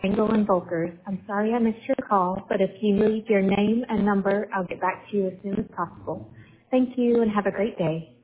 Engel and Volkers. I'm sorry I missed your call, but if you leave your name and number, I'll get back to you as soon as possible. Thank you and have a great day.